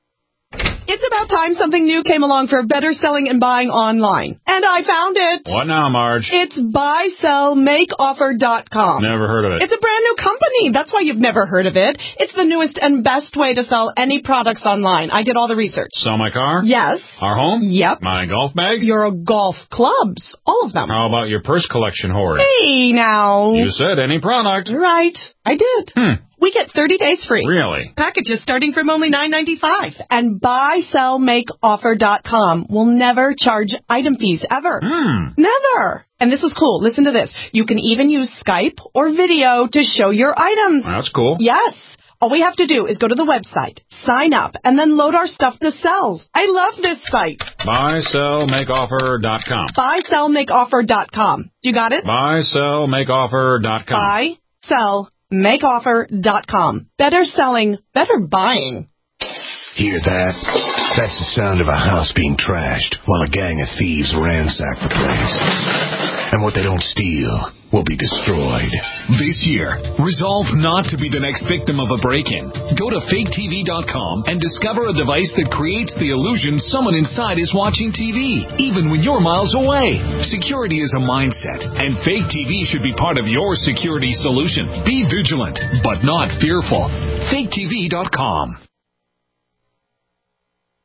It's about time something new came along for better selling and buying online. And I found it. What now, Marge? It's buy sell make offer dot com. Never heard of it. It's a brand new company. That's why you've never heard of it. It's the newest and best way to sell any products online. I did all the research. Sell my car? Yes. Our home? Yep. My golf bag? Your golf clubs. All of them. How about your purse collection hoard? Hey, now. You said any product. Right. I did. Hmm. We get thirty days free. Really? Packages starting from only nine ninety-five. And buy sell make offer dot com will never charge item fees ever. Hmm. Never. And this is cool. Listen to this. You can even use Skype or video to show your items. That's cool. Yes. All we have to do is go to the website, sign up, and then load our stuff to sell. I love this site. buy sell make offer dot com. buy sell make offer dot com. You got it? buy sell make offer dot com. buy sell make offer dot com. Better selling, better buying. Hear that? That's the sound of a house being trashed while a gang of thieves ransack the place. And what they don't steal will be destroyed. This year, resolve not to be the next victim of a break-in. Go to fake T V dot com and discover a device that creates the illusion someone inside is watching T V, even when you're miles away. Security is a mindset, and Fake T V should be part of your security solution. Be vigilant, but not fearful. fake T V dot com.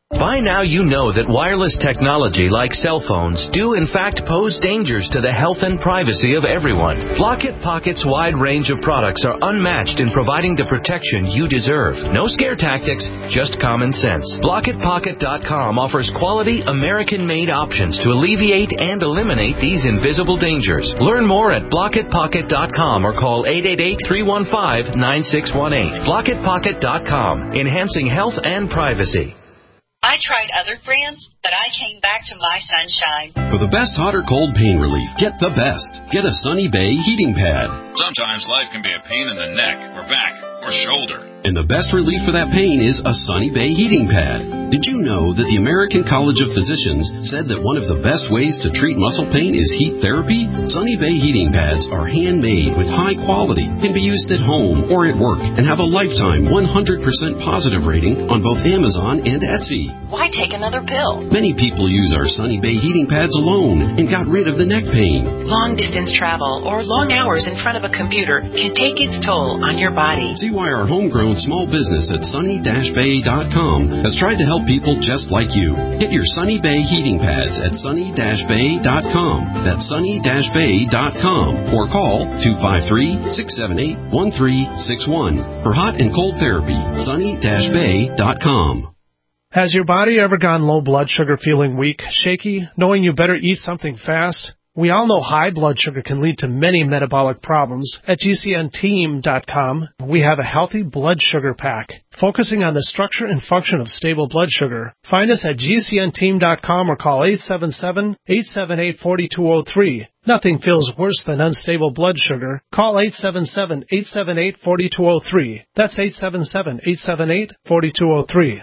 By now you know that wireless technology like cell phones do in fact pose dangers to the health and privacy of everyone. Blockit Pocket's wide range of products are unmatched in providing the protection you deserve. No scare tactics, just common sense. Blockit Pocket dot com offers quality American-made options to alleviate and eliminate these invisible dangers. Learn more at Blockit Pocket dot com or call eight eight eight, three one five, nine six one eight. Blockit Pocket dot com, enhancing health and privacy. I tried other brands, but I came back to My Sunshine. For the best hot or cold pain relief, get the best. Get a Sunny Bay heating pad. Sometimes life can be a pain in the neck or back or shoulder. And the best relief for that pain is a Sunny Bay heating pad. Did you know that the American College of Physicians said that one of the best ways to treat muscle pain is heat therapy? Sunny Bay heating pads are handmade with high quality, can be used at home or at work, and have a lifetime one hundred percent positive rating on both Amazon and Etsy. Why take another pill? Many people use our Sunny Bay heating pads alone and got rid of the neck pain. Long distance travel or long hours in front of a computer can take its toll on your body. See why our homegrown small business at sunny dash bay dot com has tried to help people just like you. Get your Sunny Bay heating pads at sunny dash bay dot com. That's sunny dash bay dot com or call two five three, six seven eight, one three six one for hot and cold therapy. sunny dash bay dot com. Has your body ever gone low blood sugar, feeling weak, shaky, knowing you better eat something fast? We all know high blood sugar can lead to many metabolic problems. At G C N team dot com, we have a healthy blood sugar pack, focusing on the structure and function of stable blood sugar. Find us at G C N team dot com or call eight seven seven, eight seven eight, four two zero three. Nothing feels worse than unstable blood sugar. Call eight seven seven, eight seven eight, four two zero three. That's eight seven seven, eight seven eight, four two zero three.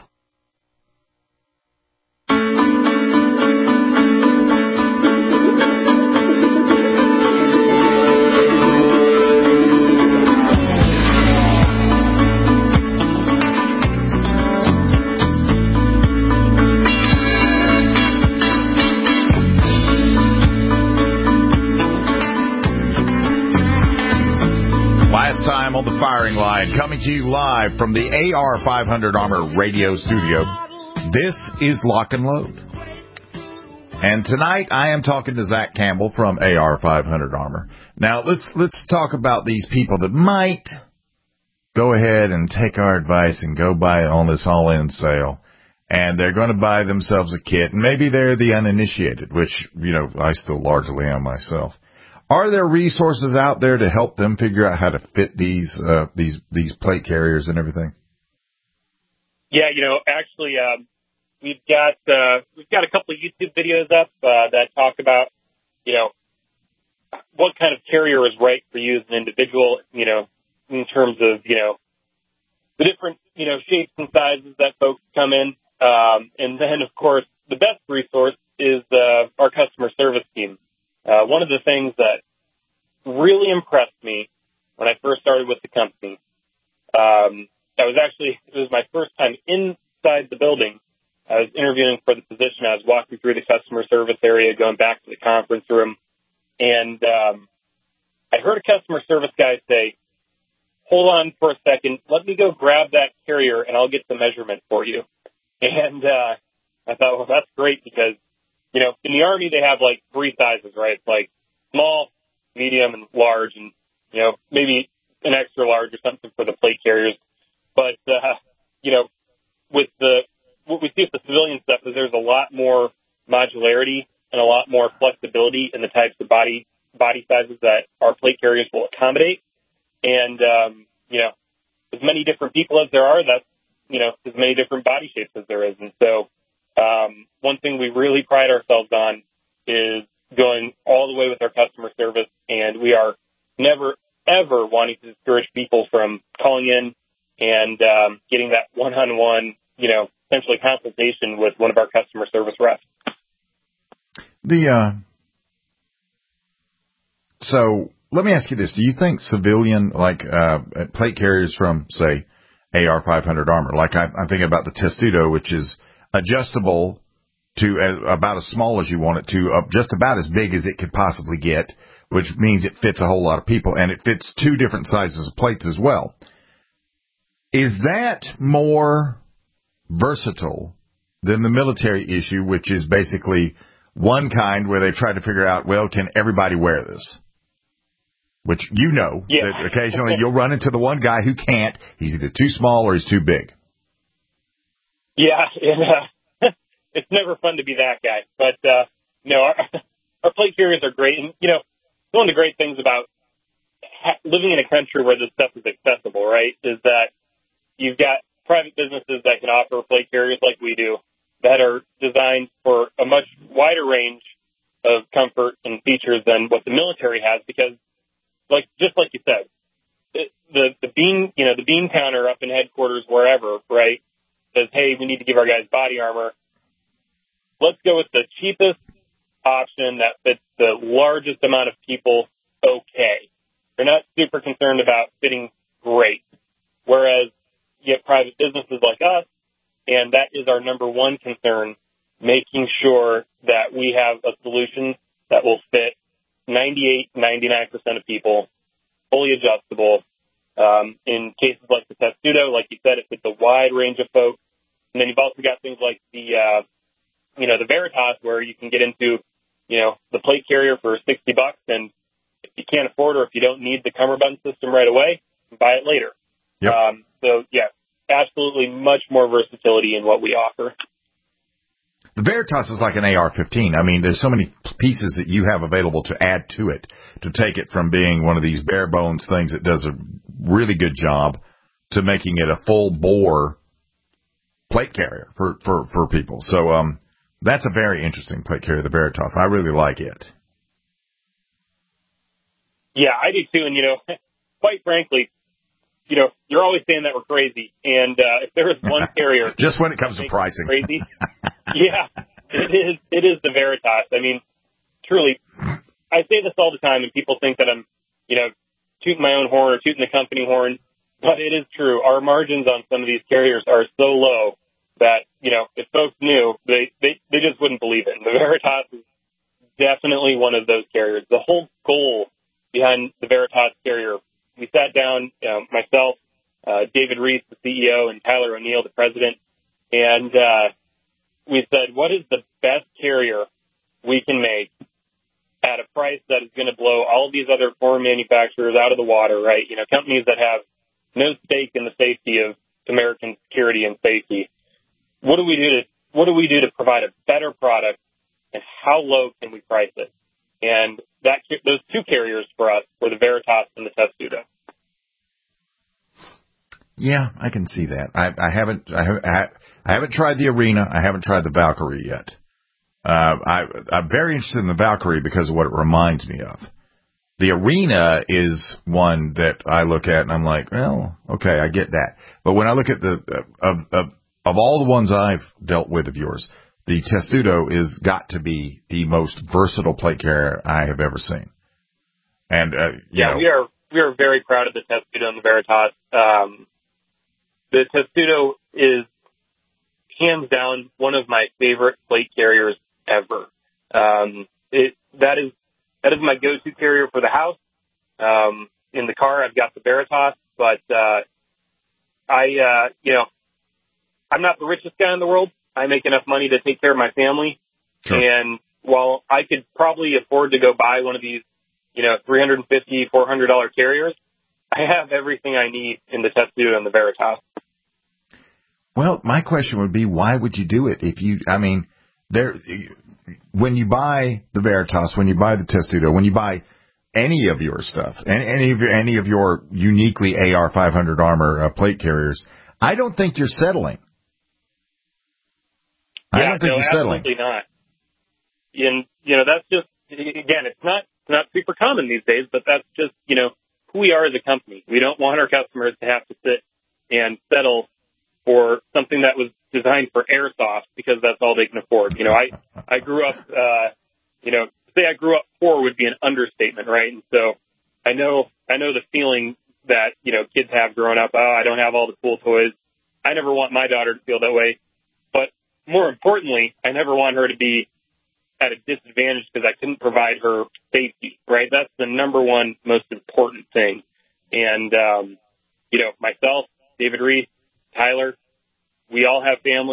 Time on the firing line, coming to you live from the A R five hundred Armor radio studio. This is Lock and Load. And tonight I am talking to Zach Campbell from A R five hundred Armor. Now let's let's talk about these people that might go ahead and take our advice and go buy it on this all-in sale. And they're going to buy themselves a kit, and maybe they're the uninitiated, which, you know, I still largely am myself. Are there resources out there to help them figure out how to fit these uh, these these plate carriers and everything? Yeah, you know, actually, um, we've got uh, we've got a couple of YouTube videos up uh, that talk about, you know, what kind of carrier is right for you as an individual. You know, in terms of you know the different you know shapes and sizes that folks come in, um, and then of course the best resource is uh, our customer service team. Uh, one of the things that really impressed me when I first started with the company, um, that was actually, it was my first time inside the building. I was interviewing for the position. I was walking through the customer service area, going back to the conference room, and um, I heard a customer service guy say, hold on for a second, let me go grab that carrier and I'll get the measurement for you. And uh, I thought, well, that's great because you know, in the Army, they have like three sizes, right? Like small, medium, and large, and, you know, maybe an extra large or something for the plate carriers. But, uh, you know, with the, what we see with the civilian stuff is there's a lot more modularity and a lot more flexibility in the types of body, body sizes that our plate carriers will accommodate. And, um, you know, as many different people as there are, that's, you know, as many different body shapes as there is. And so, Um, one thing we really pride ourselves on is going all the way with our customer service, and we are never, ever wanting to discourage people from calling in and um, getting that one-on-one, you know, essentially consultation with one of our customer service reps. The uh, so let me ask you this: do you think civilian, like uh, plate carriers from, say, A R five hundred Armor, like I, I'm thinking about the Testudo, which is adjustable to as, about as small as you want it to, up just about as big as it could possibly get, which means it fits a whole lot of people, and it fits two different sizes of plates as well. Is that more versatile than the military issue, which is basically one kind where they try to figure out, well, can everybody wear this? Which you know yeah. that occasionally you'll run into the one guy who can't. He's either too small or he's too big. Yeah, and, uh, it's never fun to be that guy. But, uh, no, our, our plate carriers are great. And, you know, one of the great things about ha- living in a country where this stuff is accessible, right, is that you've got private businesses that can offer plate carriers like we do that are designed for a much wider range of comfort and features than what the military has because, like just like you said, it, the, the bean, you know, the bean counter up in headquarters, wherever, right, says, hey, we need to give our guys body armor. Let's go with the cheapest option that fits the largest amount of people okay. They're not super concerned about fitting great. Whereas you have private businesses like us, and that is our number one concern, making sure that we have a solution that will fit ninety-eight, ninety-nine percent of people, fully adjustable. Um, in cases like the Testudo, like you said, it fits a wide range of folks. And then you've also got things like the, uh, you know, the Veritas where you can get into, you know, the plate carrier for sixty bucks. And if you can't afford or if you don't need the cummerbund system right away, buy it later. Yep. Um, so, yeah, absolutely much more versatility in what we offer. The Veritas is like an A R fifteen. I mean, there's so many pieces that you have available to add to it to take it from being one of these bare bones things that does a really good job to making it a full bore plate carrier for, for, for people. So, um, that's a very interesting plate carrier, the Veritas. I really like it. Yeah, I do too. And, you know, quite frankly, you know, you're always saying that we're crazy. And, uh, if there is one carrier. Just when it comes to pricing. Crazy. Yeah, it is, it is the Veritas. I mean, truly, I say this all the time and people think that I'm, you know, tooting my own horn or tooting the company horn. But it is true. Our margins on some of these carriers are so low that, you know, if folks knew, they, they, they just wouldn't believe it. And the Veritas is definitely one of those carriers. The whole goal behind the Veritas carrier, we sat down, you know, myself, uh, David Reese, the C E O, and Tyler O'Neill, the president, and uh, we said, what is the best carrier we can make at a price that is going to blow all these other foreign manufacturers out of the water, right? You know, companies that have no stake in the safety of American security and safety. What do we do to what do we do to provide a better product, and how low can we price it? And that those two carriers for us were the Veritas and the Testudo. Yeah, I can see that. I, I haven't I, I, I haven't tried the Arena. I haven't tried the Valkyrie yet. Uh, I, I'm very interested in the Valkyrie because of what it reminds me of. The Arena is one that I look at and I'm like, well, okay, I get that. But when I look at the of of of all the ones I've dealt with of yours, the Testudo is got to be the most versatile plate carrier I have ever seen. And uh, you yeah, know, we are we are very proud of the Testudo and the Veritas. Um, the Testudo is hands down one of my favorite plate carriers ever. Um, it that is. That is my go-to carrier for the house. Um, in the car, I've got the Veritas, but uh, I, uh, you know, I'm not the richest guy in the world. I make enough money to take care of my family. Sure. And while I could probably afford to go buy one of these, you know, three hundred fifty dollars, four hundred dollars carriers, I have everything I need in the Testudo and the Veritas. Well, my question would be, why would you do it if you, I mean, there... When you buy the Veritas, when you buy the Testudo, when you buy any of your stuff, any, any of your, any of your uniquely A R five hundred armor uh, plate carriers, I don't think you're settling. Yeah, I don't think no, you're settling. Absolutely not. And, you know, that's just, again, it's not, it's not super common these days, but that's just, you know, who we are as a company. We don't want our customers to have to sit and settle for something that was designed for airsoft because that's all they can afford. You know, I, I grew up, uh, you know, say I grew up poor would be an understatement, right? And so I know, I know the feeling that, you know, kids have growing up. Oh, I don't have all the cool toys. I never want my daughter to feel that way. But more importantly, I never want her to be at a disadvantage because I couldn't provide her safety, right? That's the number one most important thing. And, um, you know, myself, David Reese, Tyler, we all have families.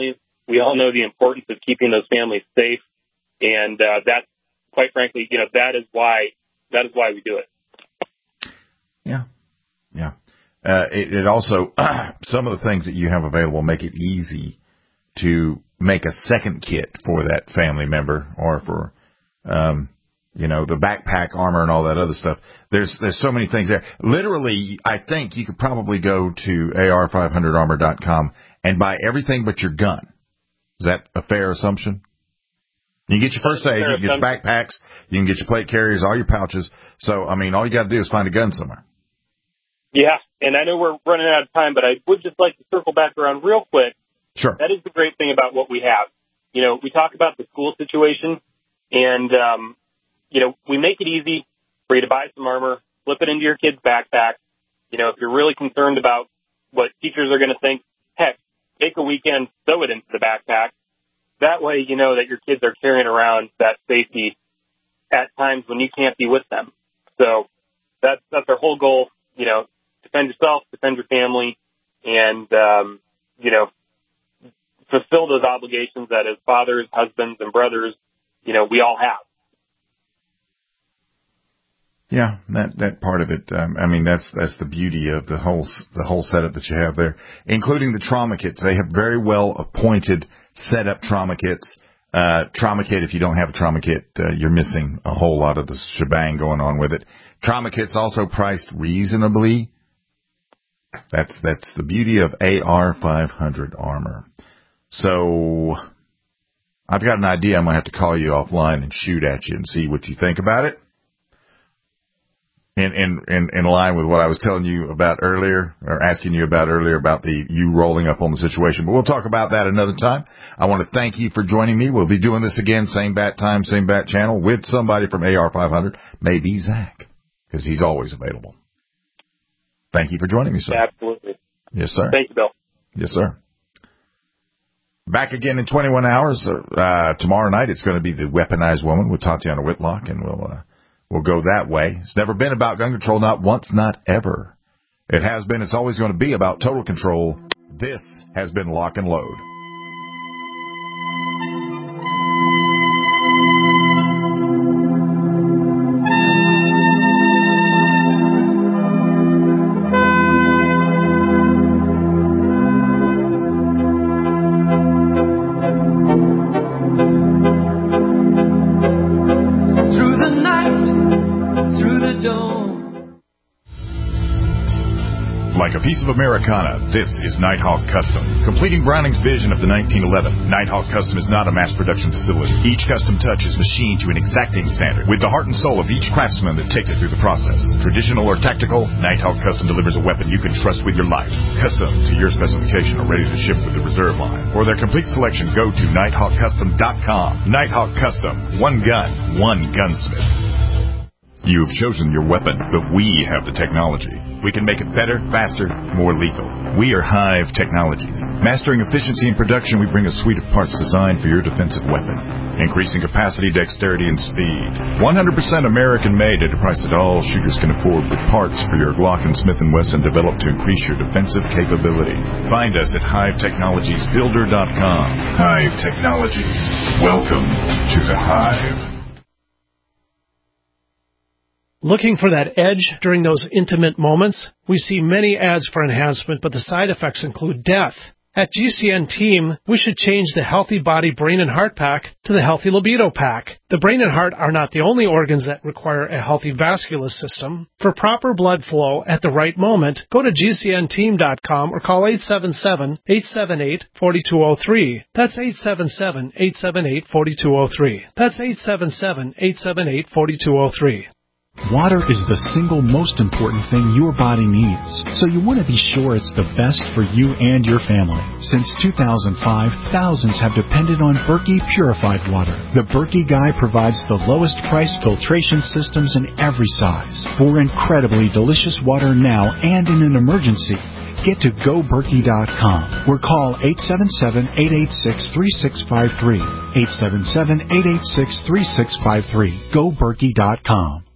we all know the importance of keeping those families safe, and uh, that's, quite frankly, you know, that is why that is why we do it. Yeah, yeah. Uh, it, it also, some of the things that you have available make it easy to make a second kit for that family member, or for, um, you know, the backpack armor and all that other stuff. There's there's so many things there. Literally, I think you could probably go to A R five hundred armor dot com and buy everything but your gun. Is that a fair assumption? You can get your first aid, you can get your backpacks, you can get your plate carriers, all your pouches. So, I mean, all you got to do is find a gun somewhere. Yeah, and I know we're running out of time, but I would just like to circle back around real quick. Sure. That is the great thing about what we have. You know, we talk about the school situation, and, um, you know, we make it easy for you to buy some armor, flip it into your kid's backpack. You know, if you're really concerned about what teachers are going to think, heck, take a weekend, sew it into the backpack. That way you know that your kids are carrying around that safety at times when you can't be with them. So that's, that's our whole goal, you know, defend yourself, defend your family, and, um, you know, fulfill those obligations that as fathers, husbands, and brothers, you know, we all have. Yeah, that that part of it. Um, I mean, that's that's the beauty of the whole the whole setup that you have there, including the trauma kits. They have very well appointed setup trauma kits. Uh, trauma kit, if you don't have a trauma kit, uh, you're missing a whole lot of the shebang going on with it. Trauma kits also priced reasonably. That's that's the beauty of A R five hundred armor. So I've got an idea. I'm gonna have to call you offline and shoot at you and see what you think about it. In, in, in, in line with what I was telling you about earlier, or asking you about earlier about the, you rolling up on the situation. But we'll talk about that another time. I want to thank you for joining me. We'll be doing this again, same bat time, same bat channel, with somebody from A R five hundred, maybe Zach, because he's always available. Thank you for joining me, sir. Absolutely. Yes, sir. Thank you, Bill. Yes, sir. Back again in twenty-one hours. Uh, tomorrow night, it's going to be the Weaponized Woman with Tatiana Whitlock, and we'll, uh, We'll go that way. It's never been about gun control, not once, not ever. It has been, it's always going to be about total control. This has been Lock and Load. Like a piece of Americana, this is Nighthawk Custom. Completing Browning's vision of the nineteen eleven, Nighthawk Custom is not a mass production facility. Each custom touch is machined to an exacting standard, with the heart and soul of each craftsman that takes it through the process. Traditional or tactical, Nighthawk Custom delivers a weapon you can trust with your life. Custom to your specification are ready to ship with the reserve line. For their complete selection, go to nighthawk custom dot com. Nighthawk Custom. One gun, one gunsmith. You've chosen your weapon, but we have the technology. We can make it better, faster, more lethal. We are Hive Technologies. Mastering efficiency in production, we bring a suite of parts designed for your defensive weapon. Increasing capacity, dexterity, and speed. one hundred percent American-made at a price that all shooters can afford, with parts for your Glock and Smith and Wesson developed to increase your defensive capability. Find us at hive technologies builder dot com. Hive Technologies. Welcome to the Hive. Looking for that edge during those intimate moments? We see many ads for enhancement, but the side effects include death. At G C N Team, we should change the Healthy Body Brain and Heart Pack to the Healthy Libido Pack. The brain and heart are not the only organs that require a healthy vascular system. For proper blood flow at the right moment, go to G C N team dot com or call eight seven seven, eight seven eight, four two zero three. That's eight seven seven, eight seven eight, four two zero three. That's eight seven seven, eight seven eight, four two zero three. Water is the single most important thing your body needs, so you want to be sure it's the best for you and your family. Since two thousand five, thousands have depended on Berkey Purified Water. The Berkey Guy provides the lowest price filtration systems in every size. For incredibly delicious water now and in an emergency, get to go berkey dot com or call eight seven seven, eight eight six, three six five three. eight seven seven, eight eight six, three six five three. go berkey dot com.